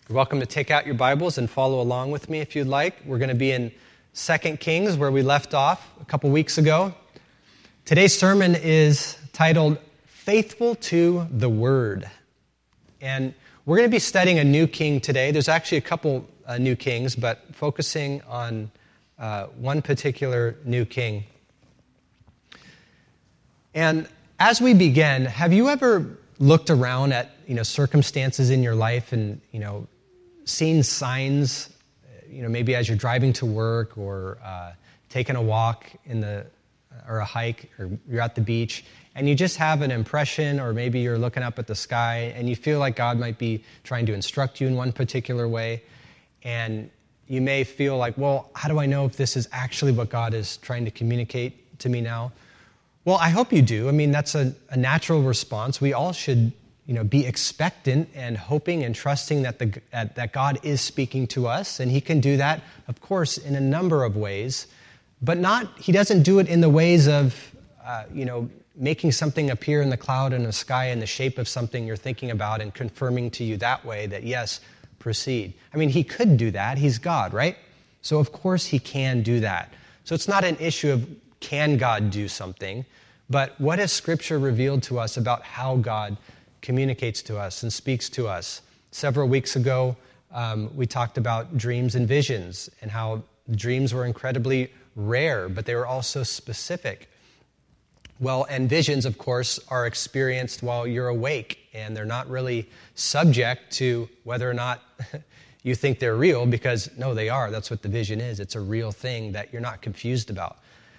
You're welcome to take out your Bibles and follow along with me if you'd like. We're going to be in 2 Kings, where we left off a couple weeks ago. Today's sermon is titled, Faithful to the Word. And we're going to be studying a new king today. There's actually a couple new kings, but focusing on one particular new king. And as we begin, have you ever looked around at circumstances in your life and seen signs, maybe as you're driving to work or taking a walk or a hike, or you're at the beach, and you just have an impression, or maybe you're looking up at the sky and you feel like God might be trying to instruct you in one particular way, and you may feel like, well, how do I know if this is actually what God is trying to communicate to me now? Well, I hope you do. I mean, that's a natural response. We all should be expectant and hoping and trusting that God is speaking to us, and He can do that, of course, in a number of ways, but He doesn't do it in the ways of, making something appear in the cloud and the sky in the shape of something you're thinking about and confirming to you that way that, yes, proceed. I mean, He could do that. He's God, right? So, of course, He can do that. So it's not an issue of can God do something, but what has Scripture revealed to us about how God communicates to us and speaks to us? Several weeks ago, we talked about dreams and visions and how dreams were incredibly rare, but they were also specific. Well, and visions, of course, are experienced while you're awake, and they're not really subject to whether or not you think they're real, because, no, they are. That's what the vision is. It's a real thing that you're not confused about.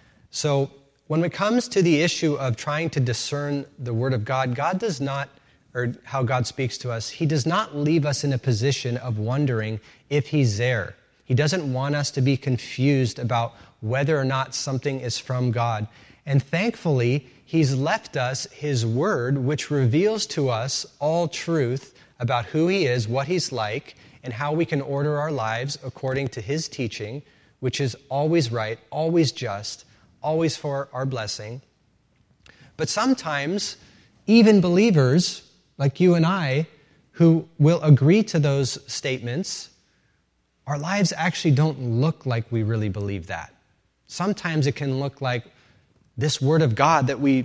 So when it comes to the issue of trying to discern the Word of God, God does not, or how God speaks to us, He does not leave us in a position of wondering if He's there. He doesn't want us to be confused about whether or not something is from God. And thankfully, He's left us His Word, which reveals to us all truth about who He is, what He's like, and how we can order our lives according to His teaching, which is always right, always just, always for our blessing. But sometimes, even believers like you and I, who will agree to those statements, our lives actually don't look like we really believe that. Sometimes it can look like this Word of God that we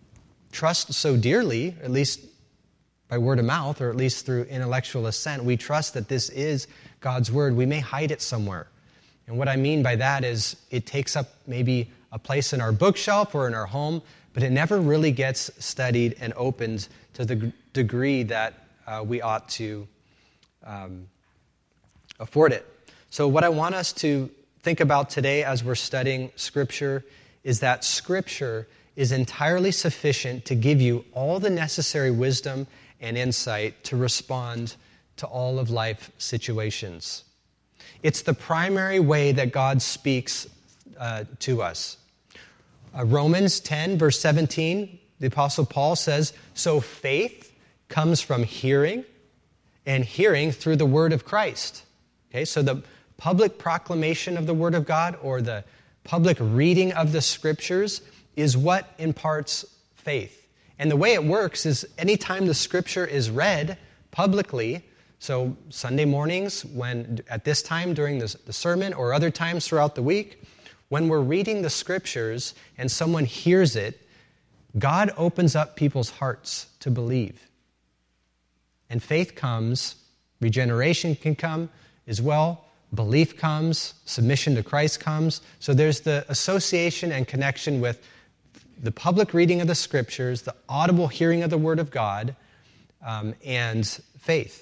trust so dearly, at least by word of mouth, or at least through intellectual assent, we trust that this is God's Word. We may hide it somewhere. And what I mean by that is it takes up maybe a place in our bookshelf or in our home, but it never really gets studied and opened to the degree that we ought to afford it. So what I want us to think about today as we're studying Scripture is that Scripture is entirely sufficient to give you all the necessary wisdom and insight to respond to all of life situations. It's the primary way that God speaks to us. Romans 10, verse 17, the Apostle Paul says, so faith comes from hearing, and hearing through the word of Christ. Okay, so the public proclamation of the Word of God, or the public reading of the Scriptures, is what imparts faith. And the way it works is anytime the Scripture is read publicly, so Sunday mornings, at this time during the sermon, or other times throughout the week, when we're reading the Scriptures and someone hears it, God opens up people's hearts to believe. And faith comes, regeneration can come as well, belief comes, submission to Christ comes. So there's the association and connection with the public reading of the Scriptures, the audible hearing of the Word of God, and faith.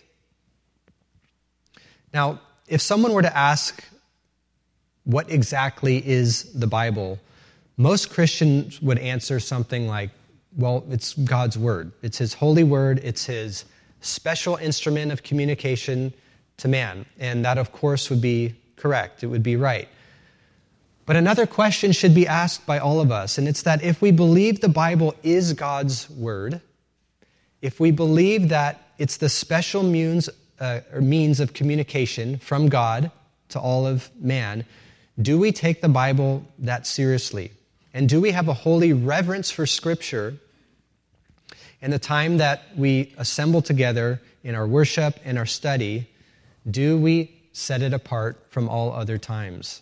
Now, if someone were to ask, what exactly is the Bible? Most Christians would answer something like, well, it's God's Word. It's His holy Word. It's His special instrument of communication to man. And that, of course, would be correct. It would be right. But another question should be asked by all of us, and it's that if we believe the Bible is God's Word, if we believe that it's the special means of communication from God to all of man, do we take the Bible that seriously? And do we have a holy reverence for Scripture in the time that we assemble together in our worship and our study Do we set it apart from all other times?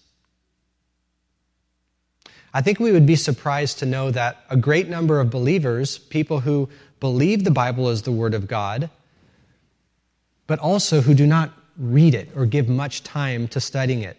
I think we would be surprised to know that a great number of believers, people who believe the Bible is the Word of God, but also who do not read it or give much time to studying it.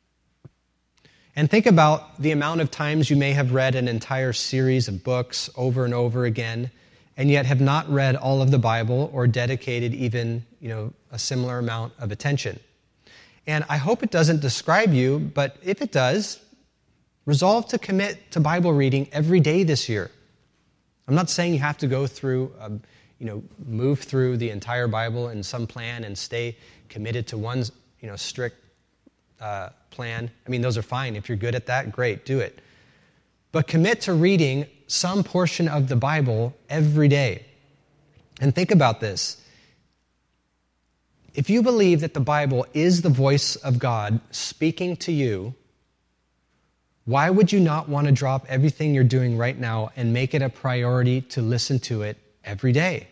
And think about the amount of times you may have read an entire series of books over and over again, and yet have not read all of the Bible or dedicated even, a similar amount of attention. And I hope it doesn't describe you, but if it does, resolve to commit to Bible reading every day this year. I'm not saying you have to go through, move through the entire Bible in some plan and stay committed to one, strict plan. I mean, those are fine. If you're good at that, great, do it. But commit to reading some portion of the Bible every day. And think about this. If you believe that the Bible is the voice of God speaking to you, why would you not want to drop everything you're doing right now and make it a priority to listen to it every day?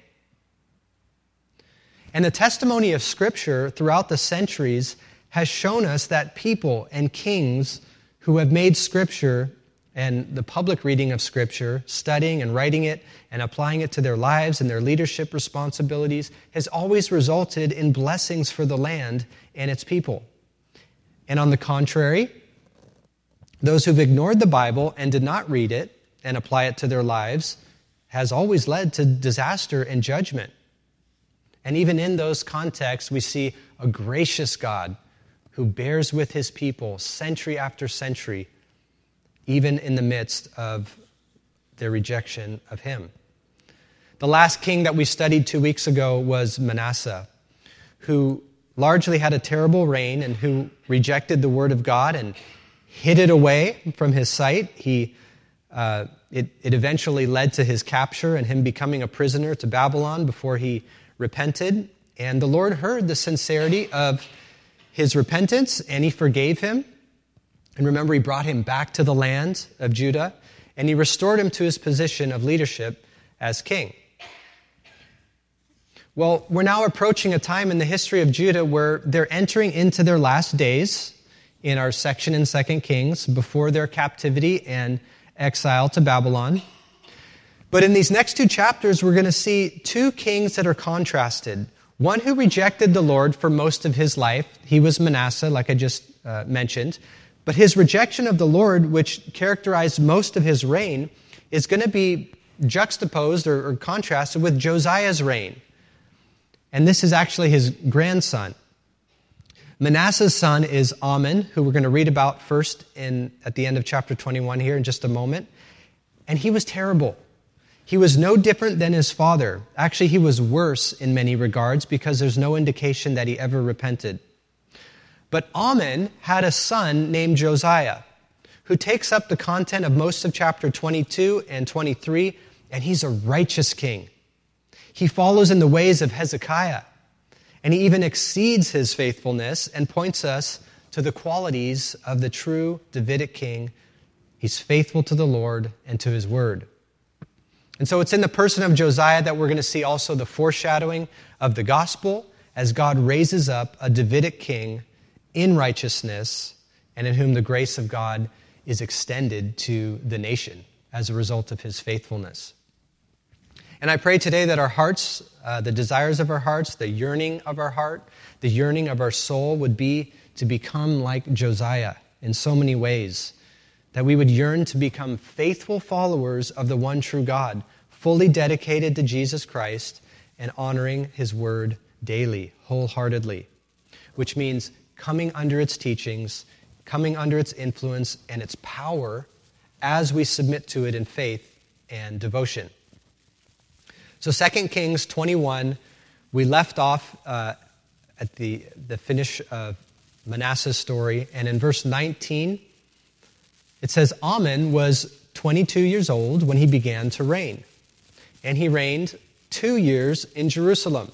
And the testimony of Scripture throughout the centuries has shown us that people and kings who have made Scripture and the public reading of Scripture, studying and writing it and applying it to their lives and their leadership responsibilities, has always resulted in blessings for the land and its people. And on the contrary, those who've ignored the Bible and did not read it and apply it to their lives has always led to disaster and judgment. And even in those contexts, we see a gracious God who bears with his people century after century, even in the midst of their rejection of him. The last king that we studied 2 weeks ago was Manasseh, who largely had a terrible reign and who rejected the word of God and hid it away from his sight. It eventually led to his capture and him becoming a prisoner to Babylon before he repented. And the Lord heard the sincerity of his repentance, and he forgave him. And remember, he brought him back to the land of Judah, and he restored him to his position of leadership as king. Well, we're now approaching a time in the history of Judah where they're entering into their last days in our section in 2 Kings before their captivity and exile to Babylon. But in these next 2 chapters, we're going to see 2 kings that are contrasted. One who rejected the Lord for most of his life. He was Manasseh, like I just mentioned. But his rejection of the Lord, which characterized most of his reign, is going to be juxtaposed or contrasted with Josiah's reign. And this is actually his grandson. Manasseh's son is Amon, who we're going to read about first at the end of chapter 21 here in just a moment. And he was terrible. He was no different than his father. Actually, he was worse in many regards because there's no indication that he ever repented. But Amon had a son named Josiah, who takes up the content of most of chapter 22 and 23, and he's a righteous king. He follows in the ways of Hezekiah, and he even exceeds his faithfulness and points us to the qualities of the true Davidic king. He's faithful to the Lord and to his word. And so it's in the person of Josiah that we're going to see also the foreshadowing of the gospel as God raises up a Davidic king in righteousness and in whom the grace of God is extended to the nation as a result of his faithfulness. And I pray today that our hearts, the desires of our hearts, the yearning of our heart, the yearning of our soul would be to become like Josiah in so many ways, that we would yearn to become faithful followers of the one true God, fully dedicated to Jesus Christ and honoring his word daily, wholeheartedly, which means coming under its teachings, coming under its influence and its power as we submit to it in faith and devotion. So 2 Kings 21, we left off at the finish of Manasseh's story, and in verse 19, it says, Amon was 22 years old when he began to reign, and he reigned 2 years in Jerusalem.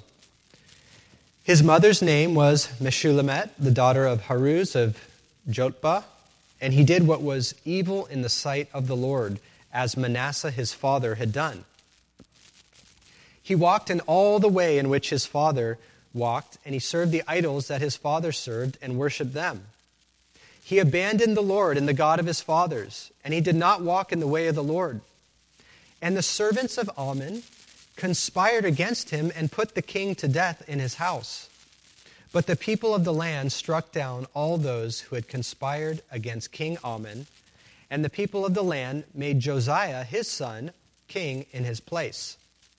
His mother's name was Meshullemeth, the daughter of Haruz of Jotbah, and he did what was evil in the sight of the Lord, as Manasseh his father had done. He walked in all the way in which his father walked, and he served the idols that his father served and worshiped them. He abandoned the Lord and the God of his fathers, and he did not walk in the way of the Lord. And the servants of Ammon conspired against him and put the king to death in his house. But the people of the land struck down all those who had conspired against King Ammon, and the people of the land made Josiah, his son, king in his place.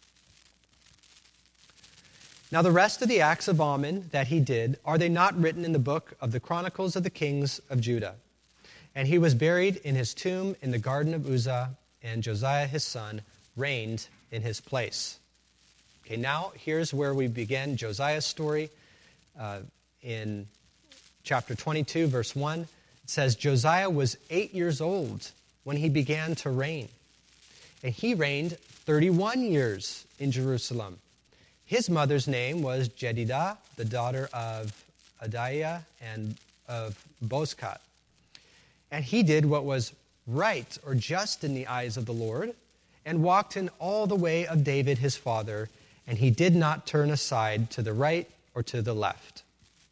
Now the rest of the acts of Ammon that he did, are they not written in the book of the Chronicles of the Kings of Judah? And he was buried in his tomb in the garden of Uzzah, and Josiah his son reigned in his place. Okay, now here's where we begin Josiah's story. In chapter 22, verse 1, it says, Josiah was 8 years old when he began to reign, and he reigned 31 years in Jerusalem. His mother's name was Jedidah, the daughter of Adaiah and of Bozkat. And he did what was right or just in the eyes of the Lord, and walked in all the way of David his father, and he did not turn aside to the right or to the left.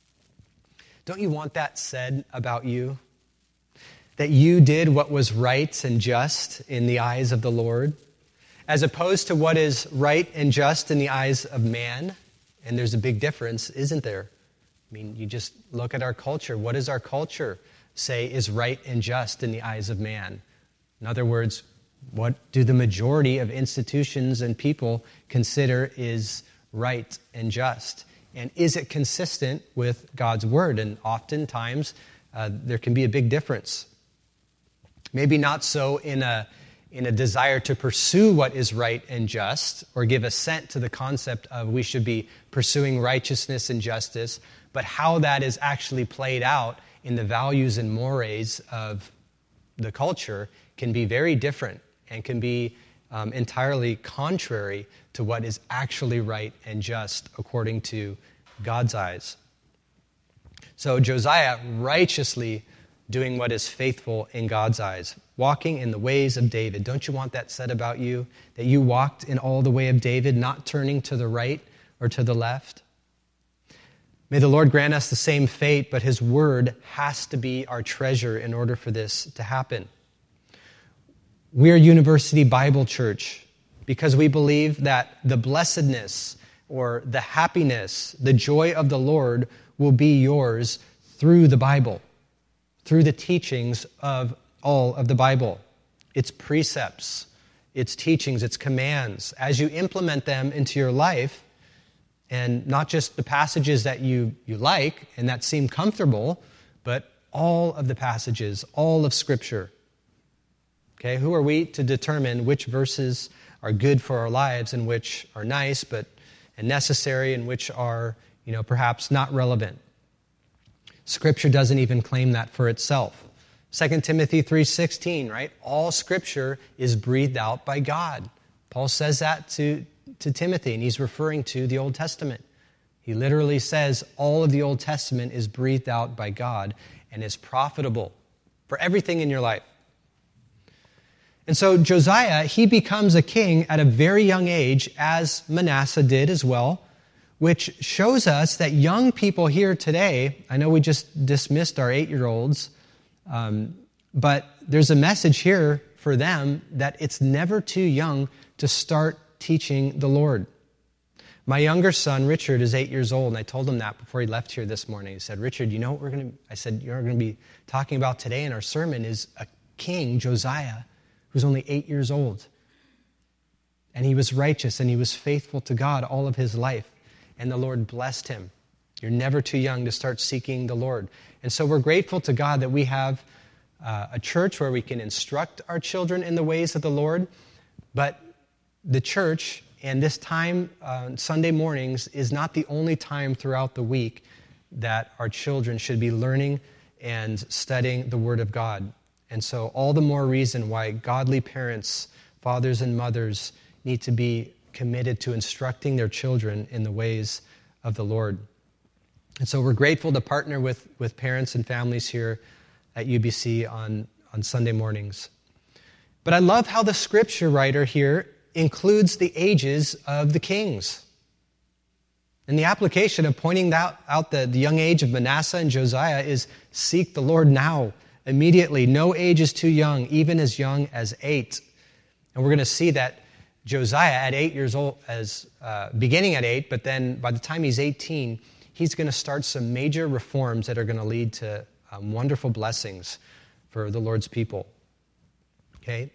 Don't you want that said about you? That you did what was right and just in the eyes of the Lord, as opposed to what is right and just in the eyes of man? And there's a big difference, isn't there? I mean, you just look at our culture. What does our culture say is right and just in the eyes of man? In other words, what do the majority of institutions and people consider is right and just? And is it consistent with God's word? And oftentimes, there can be a big difference. Maybe not so in a desire to pursue what is right and just, or give assent to the concept of we should be pursuing righteousness and justice, but how that is actually played out in the values and mores of the culture can be very different and can be entirely contrary to what is actually right and just according to God's eyes. So Josiah righteously doing what is faithful in God's eyes, walking in the ways of David. Don't you want that said about you? That you walked in all the way of David, not turning to the right or to the left? May the Lord grant us the same fate, but his word has to be our treasure in order for this to happen. We are University Bible Church because we believe that the blessedness or the happiness, the joy of the Lord will be yours through the Bible, through the teachings of all of the Bible. Its precepts, its teachings, its commands. As you implement them into your life, and not just the passages that you like and that seem comfortable, but all of the passages, all of Scripture. Okay, who are we to determine which verses are good for our lives and which are nice and necessary and which are, perhaps not relevant? Scripture doesn't even claim that for itself. 2 Timothy 3:16, right? All Scripture is breathed out by God. Paul says that to Timothy, and he's referring to the Old Testament. He literally says all of the Old Testament is breathed out by God and is profitable for everything in your life. And so Josiah, he becomes a king at a very young age, as Manasseh did as well, which shows us that young people here today, I know we just dismissed our 8-year-olds, but there's a message here for them that it's never too young to start teaching the Lord. My younger son, Richard, is 8 years old, and I told him that before he left here this morning. He said, Richard, you know what I said, you're going to be talking about today in our sermon is a king, Josiah, who's only 8 years old. And he was righteous and he was faithful to God all of his life. And the Lord blessed him. You're never too young to start seeking the Lord. And so we're grateful to God that we have a church where we can instruct our children in the ways of the Lord. But the church and this time, Sunday mornings, is not the only time throughout the week that our children should be learning and studying the Word of God. And so all the more reason why godly parents, fathers and mothers, need to be committed to instructing their children in the ways of the Lord. And so we're grateful to partner with parents and families here at UBC on Sunday mornings. But I love how the scripture writer here includes the ages of the kings. And the application of pointing out the young age of Manasseh and Josiah is seek the Lord now, immediately. No age is too young, even as young as 8. And we're going to see that Josiah at 8 years old, beginning at 8, but then by the time he's 18, he's going to start some major reforms that are going to lead to wonderful blessings for the Lord's people. Okay?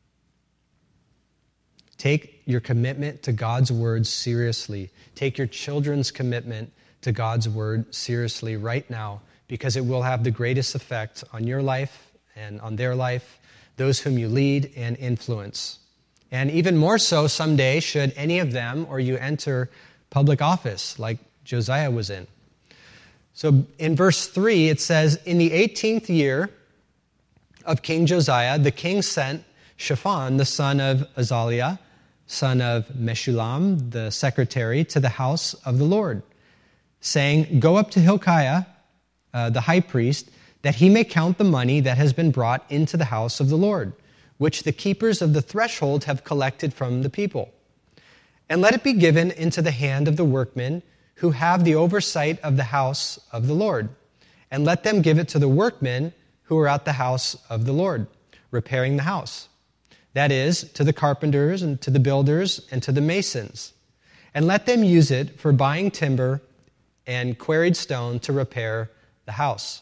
Take your commitment to God's word seriously. Take your children's commitment to God's word seriously right now, because it will have the greatest effect on your life and on their life, those whom you lead and influence. And even more so someday, should any of them or you enter public office like Josiah was in. So in verse 3, it says, in the 18th year of King Josiah, the king sent Shaphan, the son of Azaliah, son of Meshullam, the secretary, to the house of the Lord, saying, go up to Hilkiah, the high priest, that he may count the money that has been brought into the house of the Lord, which the keepers of the threshold have collected from the people. And let it be given into the hand of the workmen who have the oversight of the house of the Lord. And let them give it to the workmen who are at the house of the Lord, repairing the house. That is, to the carpenters and to the builders and to the masons. And let them use it for buying timber and quarried stone to repair the house.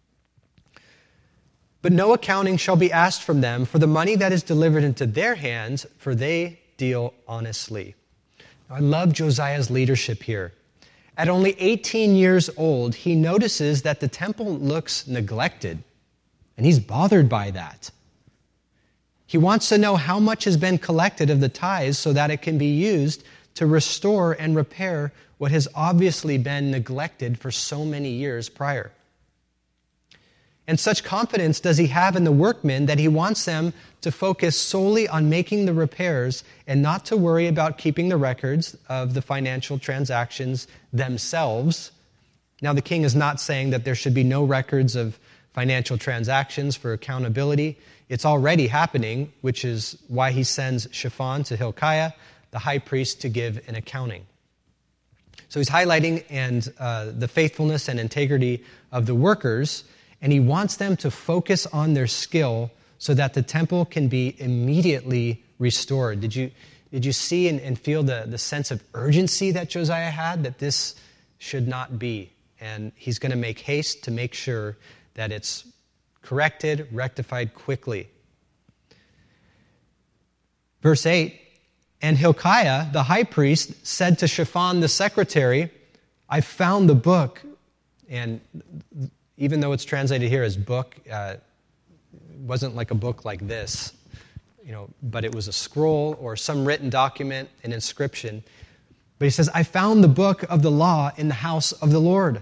But no accounting shall be asked from them for the money that is delivered into their hands, for they deal honestly. Now, I love Josiah's leadership here. At only 18 years old, he notices that the temple looks neglected, and he's bothered by that. He wants to know how much has been collected of the tithes so that it can be used to restore and repair what has obviously been neglected for so many years prior. And such confidence does he have in the workmen that he wants them to focus solely on making the repairs and not to worry about keeping the records of the financial transactions themselves. Now, the king is not saying that there should be no records of financial transactions for accountability. It's already happening, which is why he sends Shaphan to Hilkiah, the high priest, to give an accounting. So he's highlighting the faithfulness and integrity of the workers, and he wants them to focus on their skill so that the temple can be immediately restored. Did you see and feel the sense of urgency that Josiah had, that this should not be? And he's going to make haste to make sure that it's corrected, rectified quickly. Verse 8, and Hilkiah, the high priest, said to Shaphan, the secretary, I found the book. And even though it's translated here as book, it wasn't like a book like this, but it was a scroll or some written document, an inscription. But he says, I found the book of the law in the house of the Lord.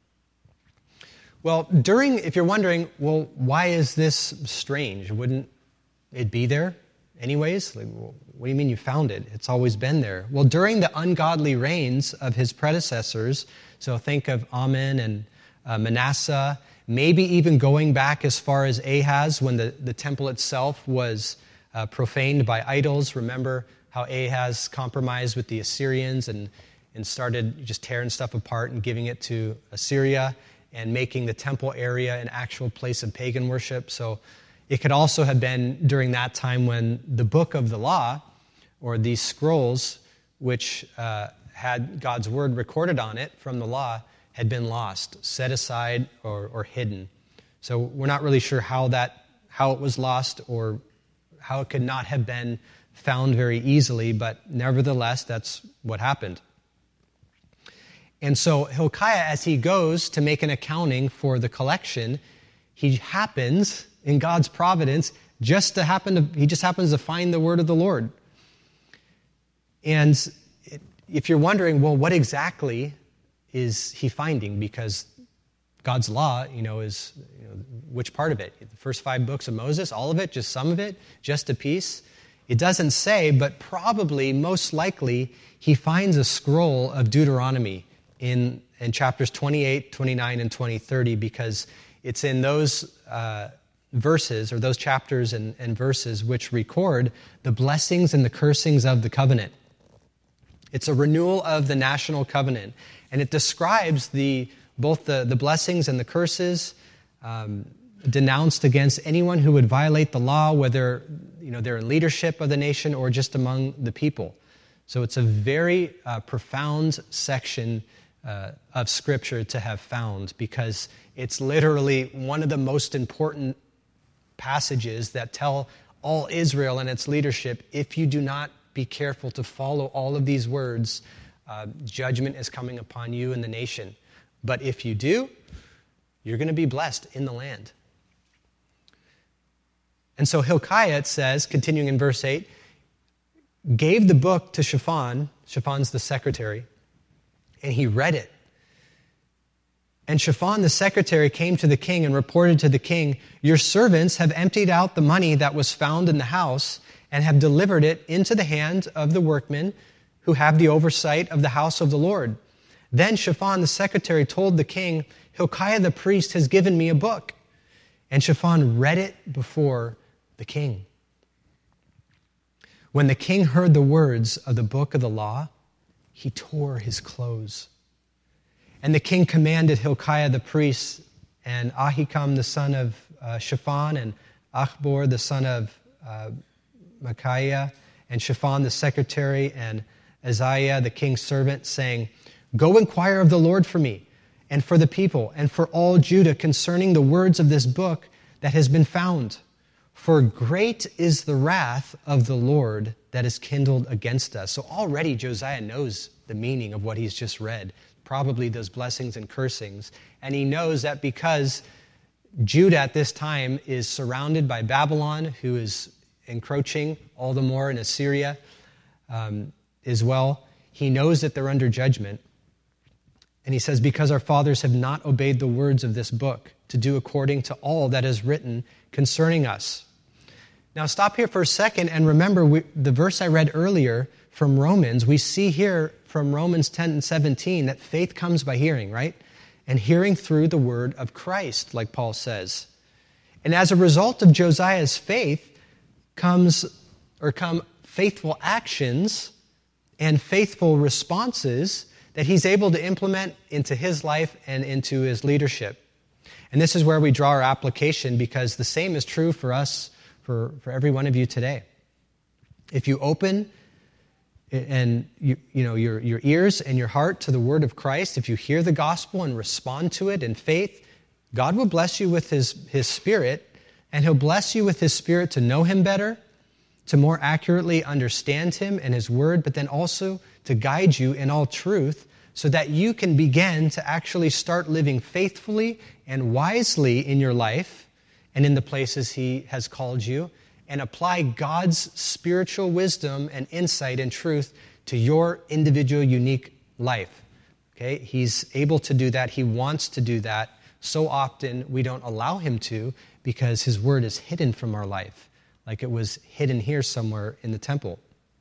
Well, if you're wondering, well, why is this strange? Wouldn't it be there anyways? What do you mean you found it? It's always been there. Well, during the ungodly reigns of his predecessors, so think of Amon and Manasseh, maybe even going back as far as Ahaz, when the temple itself was profaned by idols. Remember how Ahaz compromised with the Assyrians and started just tearing stuff apart and giving it to Assyria, and making the temple area an actual place of pagan worship. So it could also have been during that time when the book of the law, or these scrolls, which had God's word recorded on it from the law, had been lost, set aside, or hidden. So we're not really sure how it was lost or how it could not have been found very easily, but nevertheless, that's what happened. And so Hilkiah, as he goes to make an accounting for the collection, he happens, in God's providence, he just happens to find the word of the Lord. And if you're wondering, well, what exactly is he finding? Because God's law, is which part of it? The first 5 books of Moses, all of it, just some of it, just a piece? It doesn't say, but probably, most likely, he finds a scroll of Deuteronomy in chapters 28, 29, and 30, because it's in those verses, or those chapters and verses, which record the blessings and the cursings of the covenant. It's a renewal of the national covenant, and it describes both the blessings and the curses denounced against anyone who would violate the law, whether they're in leadership of the nation or just among the people. So it's a very profound section of Scripture to have found, because it's literally one of the most important passages that tell all Israel and its leadership, if you do not be careful to follow all of these words, judgment is coming upon you and the nation. But if you do, you're going to be blessed in the land. And so Hilkiah, it says, continuing in verse 8, gave the book to Shaphan. Shaphan's the secretary, and he read it. And Shaphan the secretary came to the king and reported to the king, "Your servants have emptied out the money that was found in the house and have delivered it into the hand of the workmen who have the oversight of the house of the Lord." Then Shaphan the secretary told the king, "Hilkiah the priest has given me a book." And Shaphan read it before the king. When the king heard the words of the book of the law, he tore his clothes. And the king commanded Hilkiah the priest and Ahikam the son of Shaphan and Achbor the son of Micaiah and Shaphan the secretary and Isaiah the king's servant, saying, "Go inquire of the Lord for me and for the people and for all Judah concerning the words of this book that has been found. For great is the wrath of the Lord that is kindled against us." So already Josiah knows the meaning of what he's just read, probably those blessings and cursings. And he knows that because Judah at this time is surrounded by Babylon, who is encroaching all the more in Assyria as well, he knows that they're under judgment. And he says, because our fathers have not obeyed the words of this book to do according to all that is written concerning us. Now stop here for a second and remember the verse I read earlier from Romans. We see here from Romans 10 and 17 that faith comes by hearing, right? And hearing through the word of Christ, like Paul says. And as a result of Josiah's faith come faithful actions and faithful responses that he's able to implement into his life and into his leadership. And this is where we draw our application, because the same is true for us, for every one of you today. If you open and your ears and your heart to the word of Christ, if you hear the gospel and respond to it in faith, God will bless you with his Spirit, and he'll bless you with his Spirit to know him better, to more accurately understand him and his word, but then also to guide you in all truth so that you can begin to actually start living faithfully and wisely in your life and in the places he has called you, and apply God's spiritual wisdom and insight and truth to your individual unique life. Okay? He's able to do that. He wants to do that. So often we don't allow him to, because his word is hidden from our life, like it was hidden here somewhere in the temple.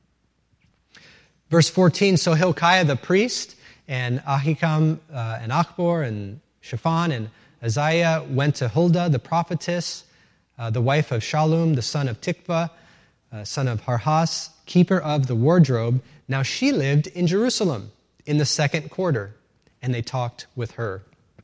Verse 14, so Hilkiah the priest and Ahikam and Achbor and Shaphan and Isaiah went to Huldah the prophetess, the wife of Shallum, the son of Tikvah, son of Harhas, keeper of the wardrobe. Now she lived in Jerusalem in the second quarter, and they talked with her.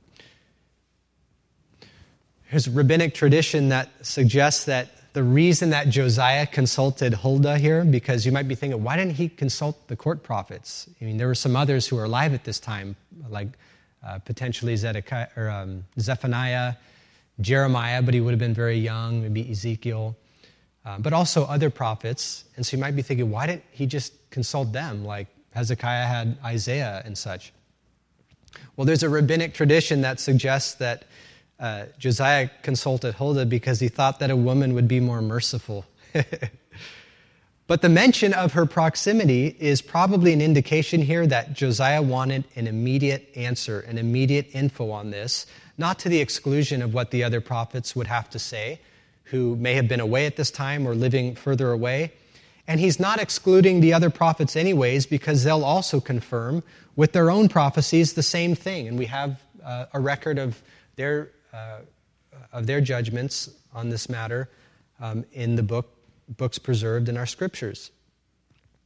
There's a rabbinic tradition that suggests that the reason that Josiah consulted Huldah here, because you might be thinking, why didn't he consult the court prophets? I mean, there were some others who were alive at this time, like potentially Zephaniah, Jeremiah, but he would have been very young, maybe Ezekiel, but also other prophets. And so you might be thinking, why didn't he just consult them, like Hezekiah had Isaiah and such? Well, there's a rabbinic tradition that suggests that Josiah consulted Huldah because he thought that a woman would be more merciful. But the mention of her proximity is probably an indication here that Josiah wanted an immediate answer, an immediate info on this, not to the exclusion of what the other prophets would have to say, who may have been away at this time or living further away. And he's not excluding the other prophets anyways, because they'll also confirm with their own prophecies the same thing. And we have a record of their judgments on this matter in the books preserved in our scriptures.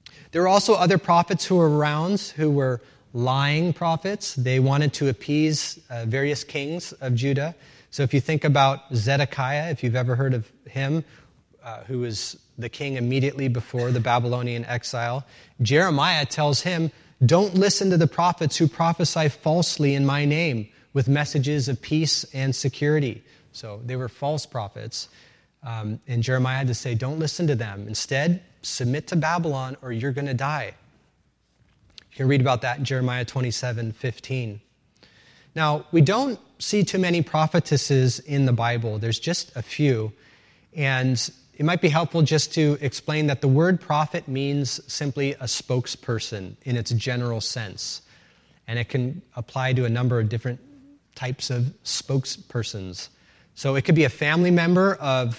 There were also other prophets who were around who were lying prophets. They wanted to appease various kings of Judah. So if you think about Zedekiah, if you've ever heard of him, who was the king immediately before the Babylonian exile, Jeremiah tells him, don't listen to the prophets who prophesy falsely in my name with messages of peace and security. So they were false prophets. And Jeremiah had to say, don't listen to them. Instead, submit to Babylon or you're going to die. You can read about that in Jeremiah 27:15. Now, we don't see too many prophetesses in the Bible. There's just a few. And it might be helpful just to explain that the word prophet means simply a spokesperson in its general sense. And it can apply to a number of different types of spokespersons. So it could be a family member of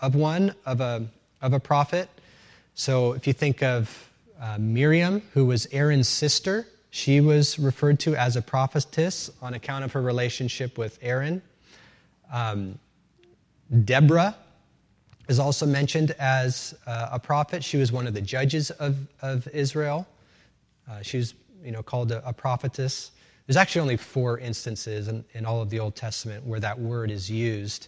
a prophet. So if you think of Miriam, who was Aaron's sister, she was referred to as a prophetess on account of her relationship with Aaron. Deborah is also mentioned as a prophet. She was one of the judges of Israel. She was called a prophetess. There's actually only 4 instances in all of the Old Testament where that word is used.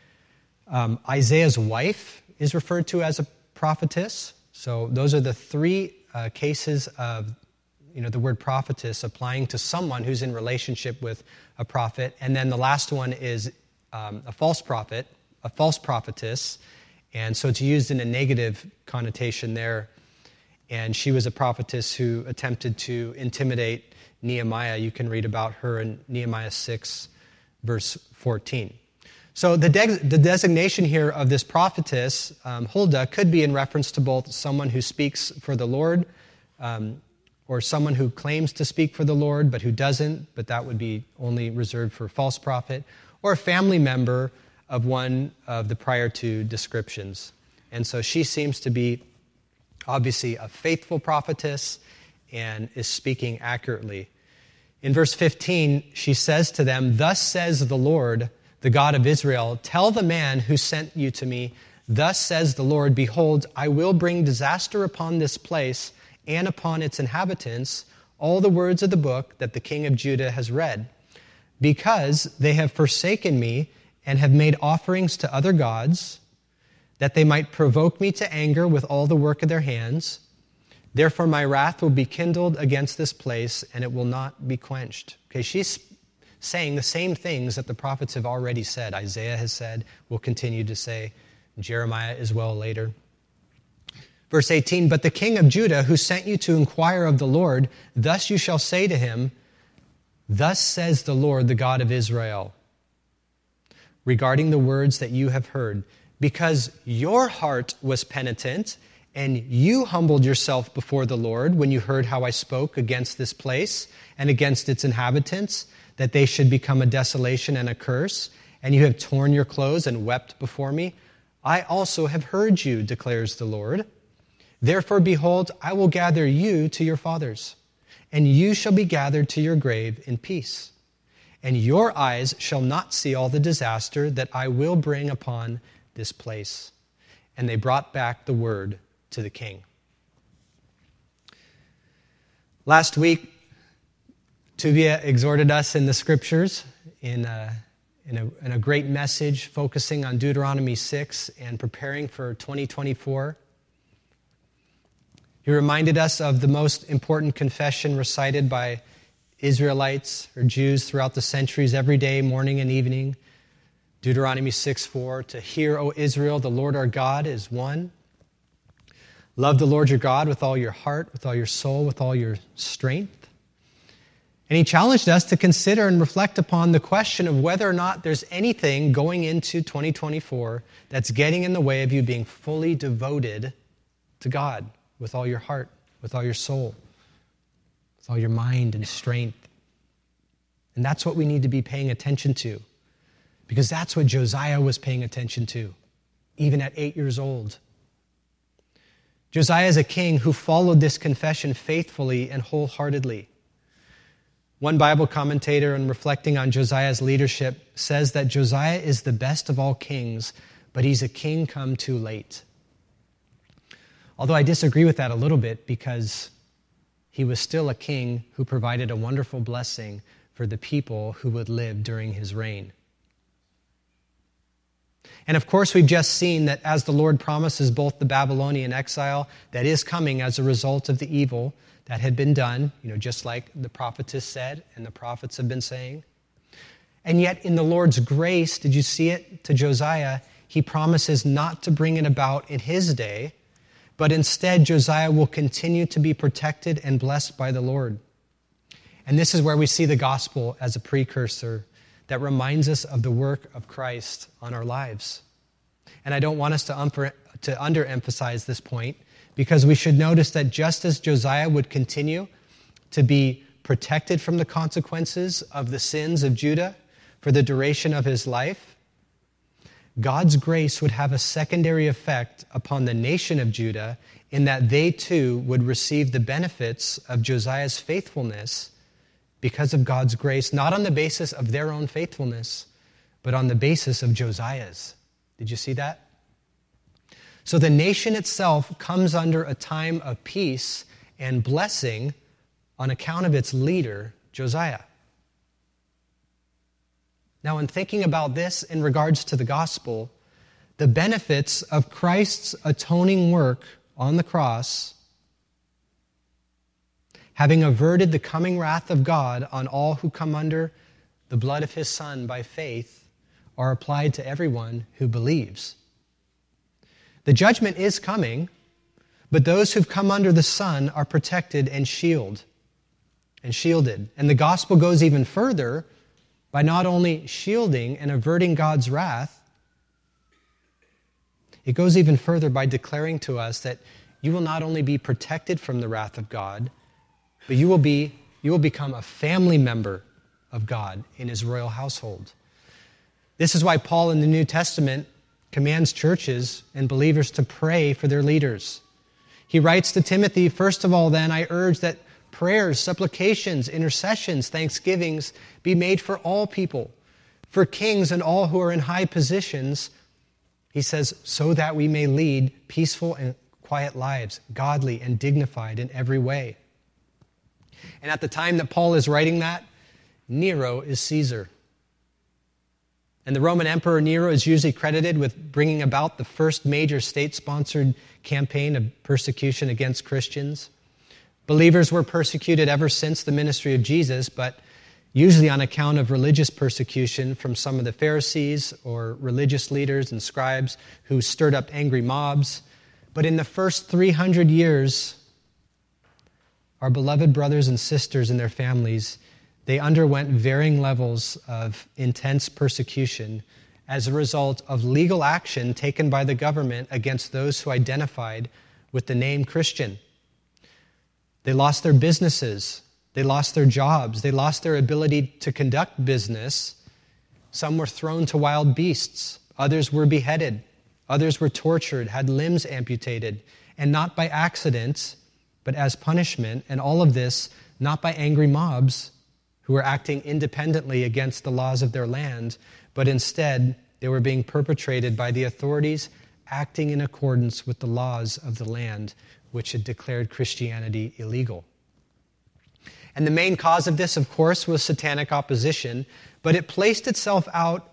Isaiah's wife is referred to as a prophetess. So those are the 3 cases of the word prophetess applying to someone who's in relationship with a prophet. And then the last one is a false prophet, a false prophetess. And so it's used in a negative connotation there. And she was a prophetess who attempted to intimidate Nehemiah. You can read about her in Nehemiah 6, verse 14. So the designation here of this prophetess, Huldah, could be in reference to both someone who speaks for the Lord or someone who claims to speak for the Lord but who doesn't, but that would be only reserved for a false prophet, or a family member of one of the prior 2 descriptions. And so she seems to be obviously a faithful prophetess and is speaking accurately. In verse 15, she says to them, "Thus says the Lord, the God of Israel, tell the man who sent you to me, thus says the Lord, behold, I will bring disaster upon this place and upon its inhabitants, all the words of the book that the king of Judah has read, because they have forsaken me and have made offerings to other gods, that they might provoke me to anger with all the work of their hands. Therefore my wrath will be kindled against this place, and it will not be quenched." Okay, she's saying the same things that the prophets have already said. Isaiah has said, will continue to say, Jeremiah as well later. Verse 18, "But the king of Judah, who sent you to inquire of the Lord, thus you shall say to him, thus says the Lord, the God of Israel, regarding the words that you have heard, because your heart was penitent, and you humbled yourself before the Lord when you heard how I spoke against this place and against its inhabitants, that they should become a desolation and a curse, and you have torn your clothes and wept before me. I also have heard you, declares the Lord. Therefore, behold, I will gather you to your fathers, and you shall be gathered to your grave in peace. And your eyes shall not see all the disaster that I will bring upon this place." And they brought back the word to the king. Last week, Tuvia exhorted us in the scriptures in a great message focusing on Deuteronomy 6 and preparing for 2024. He reminded us of the most important confession recited by Israelites or Jews throughout the centuries every day, morning and evening. Deuteronomy 6:4, "To hear, O Israel, the Lord our God is one. Love the Lord your God with all your heart, with all your soul, with all your strength." And he challenged us to consider and reflect upon the question of whether or not there's anything going into 2024 that's getting in the way of you being fully devoted to God with all your heart, with all your soul, with all your mind and strength. And that's what we need to be paying attention to, because that's what Josiah was paying attention to, even at 8 years old. Josiah is a king who followed this confession faithfully and wholeheartedly. One Bible commentator, in reflecting on Josiah's leadership, says that Josiah is the best of all kings, but he's a king come too late. Although I disagree with that a little bit because he was still a king who provided a wonderful blessing for the people who would live during his reign. And of course, we've just seen that as the Lord promises both the Babylonian exile that is coming as a result of the evil that had been done, just like the prophetess said and the prophets have been saying. And yet in the Lord's grace, did you see it, to Josiah, he promises not to bring it about in his day, but instead Josiah will continue to be protected and blessed by the Lord. And this is where we see the gospel as a precursor that reminds us of the work of Christ on our lives. And I don't want us to underemphasize this point, because we should notice that just as Josiah would continue to be protected from the consequences of the sins of Judah for the duration of his life, God's grace would have a secondary effect upon the nation of Judah in that they too would receive the benefits of Josiah's faithfulness because of God's grace, not on the basis of their own faithfulness, but on the basis of Josiah's. Did you see that? So the nation itself comes under a time of peace and blessing on account of its leader, Josiah. Now, in thinking about this in regards to the gospel, the benefits of Christ's atoning work on the cross, having averted the coming wrath of God on all who come under the blood of his Son by faith, are applied to everyone who believes. The judgment is coming, but those who've come under the Son are protected and shielded. And the gospel goes even further by not only shielding and averting God's wrath, it goes even further by declaring to us that you will not only be protected from the wrath of God, but you will become a family member of God in his royal household. This is why Paul in the New Testament commands churches and believers to pray for their leaders. He writes to Timothy, "First of all, then, I urge that prayers, supplications, intercessions, thanksgivings be made for all people, for kings and all who are in high positions," he says, "so that we may lead peaceful and quiet lives, godly and dignified in every way." And at the time that Paul is writing that, Nero is Caesar. And the Roman Emperor Nero is usually credited with bringing about the first major state-sponsored campaign of persecution against Christians. Believers were persecuted ever since the ministry of Jesus, but usually on account of religious persecution from some of the Pharisees or religious leaders and scribes who stirred up angry mobs. But in the first 300 years, our beloved brothers and sisters and their families, they underwent varying levels of intense persecution as a result of legal action taken by the government against those who identified with the name Christian. They lost their businesses, they lost their jobs, they lost their ability to conduct business. Some were thrown to wild beasts, others were beheaded, others were tortured, had limbs amputated, and not by accident, but as punishment, and all of this not by angry mobs who were acting independently against the laws of their land, but instead they were being perpetrated by the authorities acting in accordance with the laws of the land, which had declared Christianity illegal. And the main cause of this, of course, was satanic opposition, but it played itself out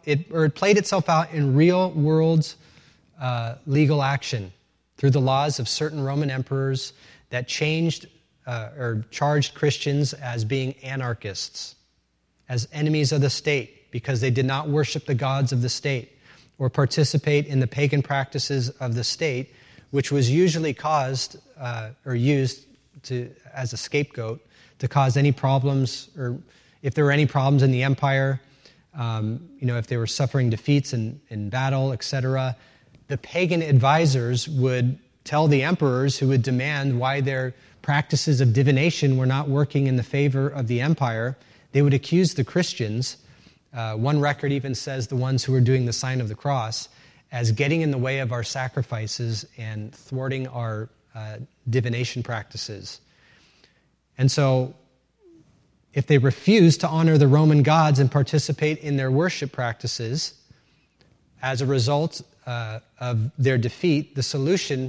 in real-world legal action through the laws of certain Roman emperors that changed or charged Christians as being anarchists, as enemies of the state, because they did not worship the gods of the state or participate in the pagan practices of the state, which was usually caused or used as a scapegoat to cause any problems, or if there were any problems in the empire, if they were suffering defeats in battle, etc., the pagan advisors would tell the emperors, who would demand why their practices of divination were not working in the favor of the empire. They would accuse the Christians. One record even says the ones who were doing the sign of the cross as getting in the way of our sacrifices and thwarting our divination practices. And so if they refused to honor the Roman gods and participate in their worship practices, as a result of their defeat, the solution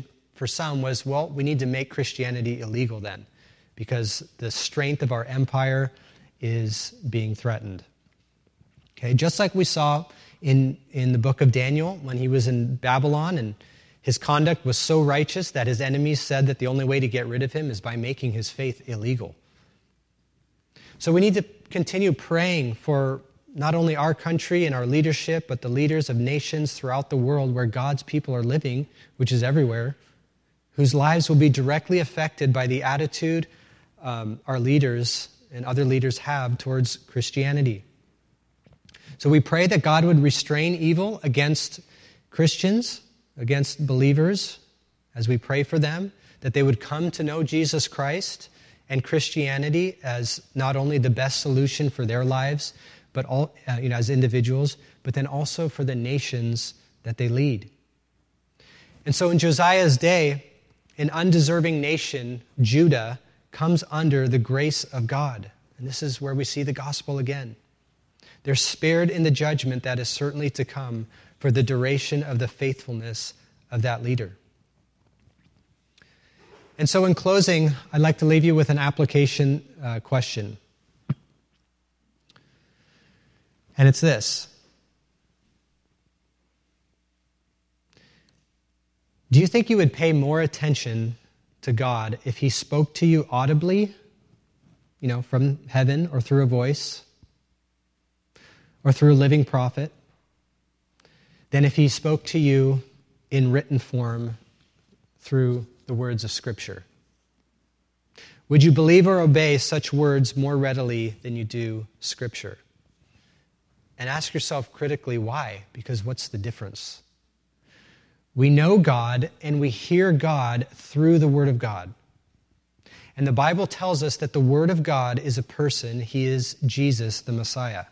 for some was, well, we need to make Christianity illegal then, because the strength of our empire is being threatened. Okay, just like we saw in the book of Daniel when he was in Babylon, and his conduct was so righteous that his enemies said that the only way to get rid of him is by making his faith illegal. So we need to continue praying for not only our country and our leadership, but the leaders of nations throughout the world where God's people are living, which is everywhere, whose lives will be directly affected by the attitude our leaders and other leaders have towards Christianity. So we pray that God would restrain evil against Christians, against believers, as we pray for them, that they would come to know Jesus Christ and Christianity as not only the best solution for their lives, but all as individuals, but then also for the nations that they lead. And so in Josiah's day, an undeserving nation, Judah, comes under the grace of God. And this is where we see the gospel again. They're spared in the judgment that is certainly to come for the duration of the faithfulness of that leader. And so in closing, I'd like to leave you with an application question. And it's this. Do you think you would pay more attention to God if he spoke to you audibly, from heaven or through a voice or through a living prophet, than if he spoke to you in written form through the words of Scripture? Would you believe or obey such words more readily than you do Scripture? And ask yourself critically, why? Because what's the difference? We know God and we hear God through the Word of God. And the Bible tells us that the Word of God is a person. He is Jesus, the Messiah.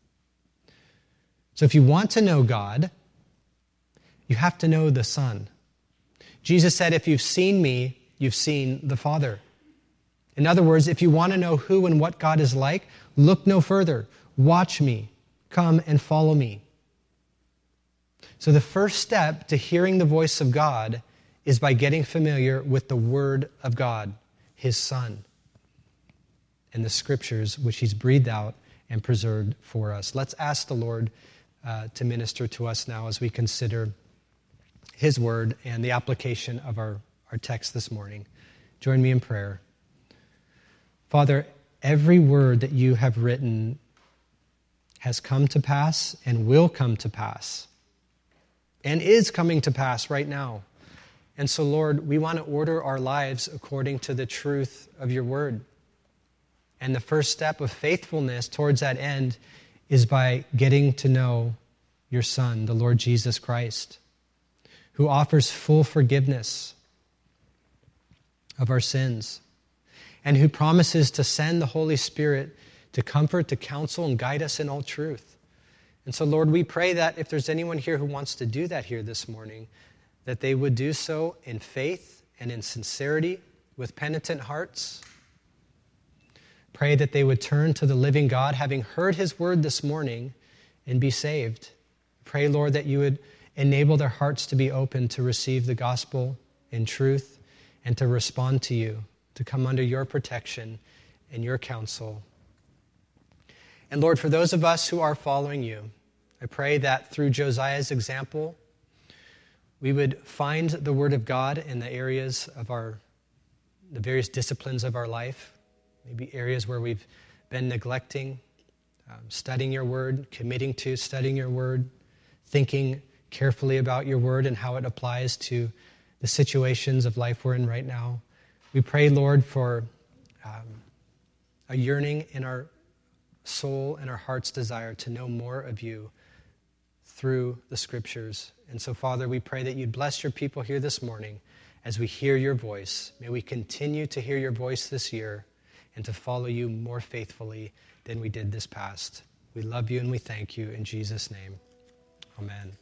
So if you want to know God, you have to know the Son. Jesus said, if you've seen me, you've seen the Father. In other words, if you want to know who and what God is like, look no further. Watch me. Come and follow me. So the first step to hearing the voice of God is by getting familiar with the Word of God, His Son, and the Scriptures which He's breathed out and preserved for us. Let's ask the Lord to minister to us now as we consider His Word and the application of our text this morning. Join me in prayer. Father, every word that you have written has come to pass and will come to pass and is coming to pass right now. And so, Lord, we want to order our lives according to the truth of your word. And the first step of faithfulness towards that end is by getting to know your Son, the Lord Jesus Christ, who offers full forgiveness of our sins and who promises to send the Holy Spirit to comfort, to counsel, and guide us in all truth. And so, Lord, we pray that if there's anyone here who wants to do that here this morning, that they would do so in faith and in sincerity, with penitent hearts. Pray that they would turn to the living God, having heard his word this morning, and be saved. Pray, Lord, that you would enable their hearts to be open to receive the gospel in truth and to respond to you, to come under your protection and your counsel. And Lord, for those of us who are following you, I pray that through Josiah's example, we would find the Word of God in the areas of the various disciplines of our life, maybe areas where we've been neglecting, studying your Word, committing to studying your Word, thinking carefully about your Word and how it applies to the situations of life we're in right now. We pray, Lord, for a yearning in our soul and our heart's desire to know more of you through the Scriptures. And so, Father, we pray that you'd bless your people here this morning as we hear your voice. May we continue to hear your voice this year and to follow you more faithfully than we did this past. We love you and we thank you in Jesus' name. Amen.